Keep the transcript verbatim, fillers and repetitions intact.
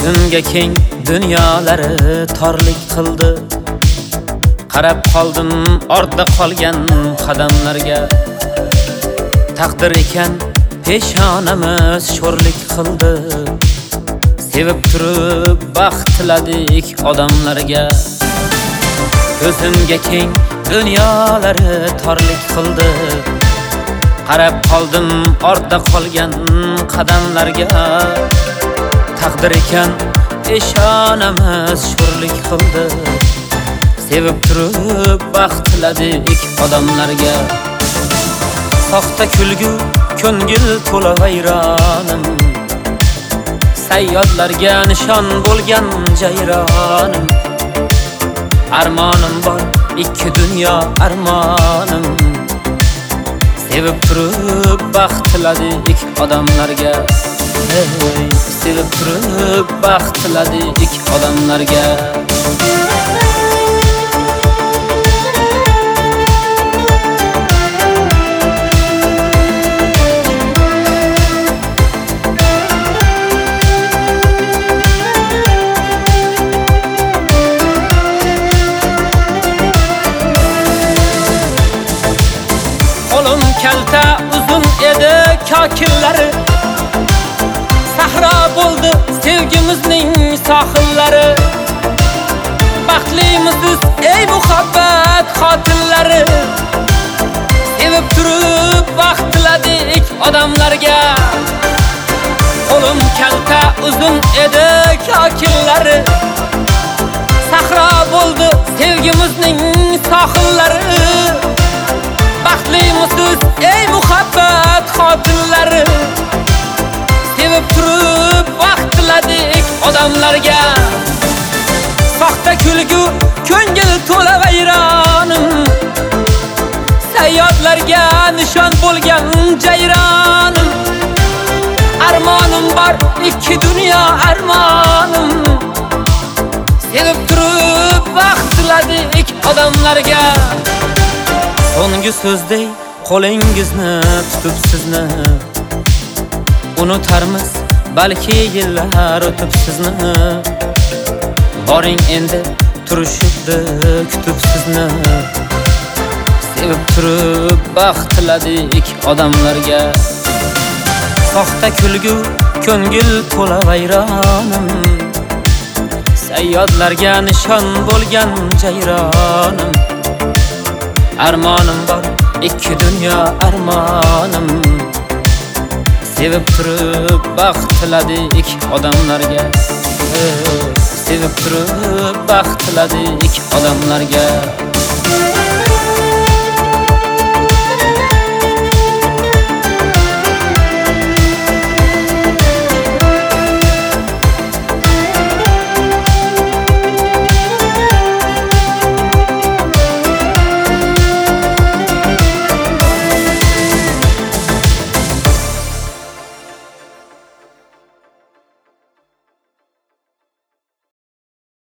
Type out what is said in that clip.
Ko'zimga keng dunyolari torlik qildi. Qarab qoldim ortda qolgan qadamlarga. Taqdir ekan peshonamiz sho'rlik qildi. Sevib turib baxt tiladik odamlarga. Ko'zimga keng dunyolari torlik qildi. Qarab qoldim ortda qolgan qadamlarga. Taqdir ekan peshonamiz sho'rlik qildi. Sevib turib baxt tiladik odamlarga. Soxta kulgu ko'ngil to'la vayronim. Sayyodlarga nishon bo'lgan jayronim. Armonim bor ikki dunyo armonim. Sevib turib baxt tiladik odamlarga. Hey, sevib turib baxt tiladik odamlarga. Kalta uzun edi kokillari. Sahro bo'ldi sevgimizning sohillari. Baxtlimisiz ey muhabbat qotillari. Sevib turib baxt tiladik odamlarga. Qo'lim kalta uzun edi kokillari. Sahro bo'ldi sevgimizning sohillari. Baxtlimisiz ey muhabbat xotillari. Sevib turib baxt tiladik odamlarga. Soxta kulgu ko'ngil to'la vayronim. Sayyodlarga nishon bo'lgan jayronim. Armonim bor ikki dunyo armonim. Sevib turib baxt tiladik odamlarga. So'nggi so'zdey qo'lingizni tutib sizni unutarmiz balki yillar o'tib sizni. Boring endi turishibdi kutib sizni. Sevib turib baxt tiladik odamlarga. Soxta kulgu ko'ngil to'la vayronim. Sayyodlarga nishon bo'lgan jayronim. Armonim bor ikki dunyo armonim. Sevib turib baxt tiladik odamlarga. Sevib turib baxt tiladik odamlarga.